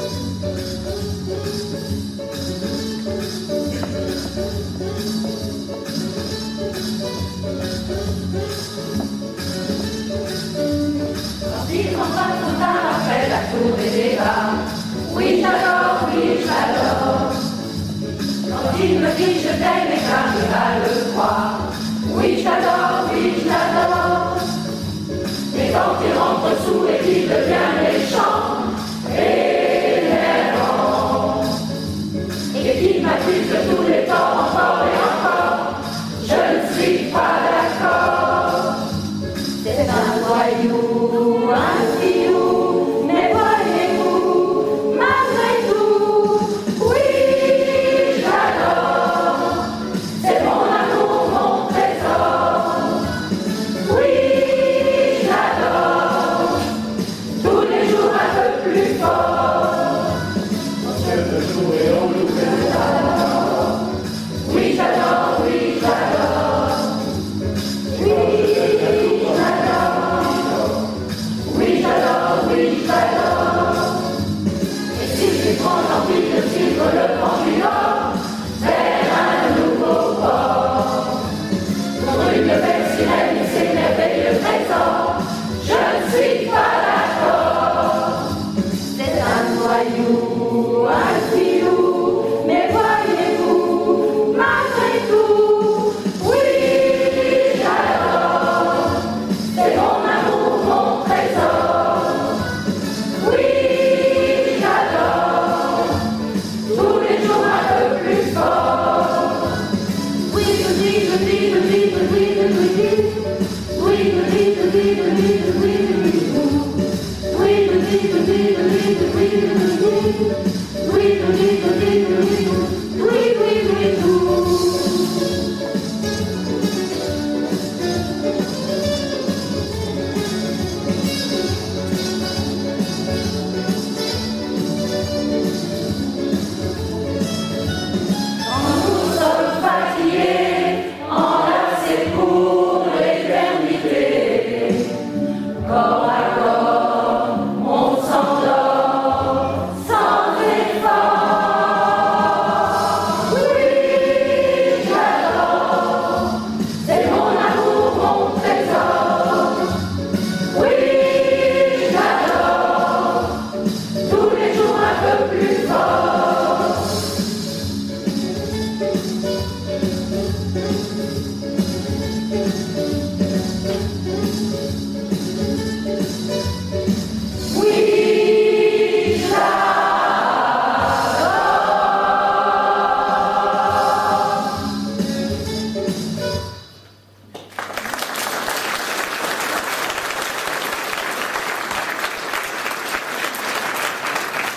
Il m'en passe tout tard après la cour des débats. Oui, j'adore, oui, j'adore. Quand il me dit je t'aime et qu'un le croire. Oui, j'adore, oui, j'adore. Et quand il rentre sous et qu'il devient méchant, énervant, et qu'il m'accuse de tous les temps, encore et encore, je ne suis pas d'accord. C'est un voyou, un filou, mais voyez-vous, malgré tout, oui, j'adore. C'est mon amour, mon trésor. Oui, j'adore. Tous les jours un peu plus fort. On se peut jouer, on nous j'adore. Oui, j'adore, oui, j'adore. Oui, envie de suivre le pendulum vers un nouveau port. Pour une belle sirène et ses merveilleux trésors, je ne suis pas d'accord. C'est un voyou, un filou, mais voyez-vous, malgré tout, oui, j'adore. C'est mon amour, mon trésor. Oui, Thank you.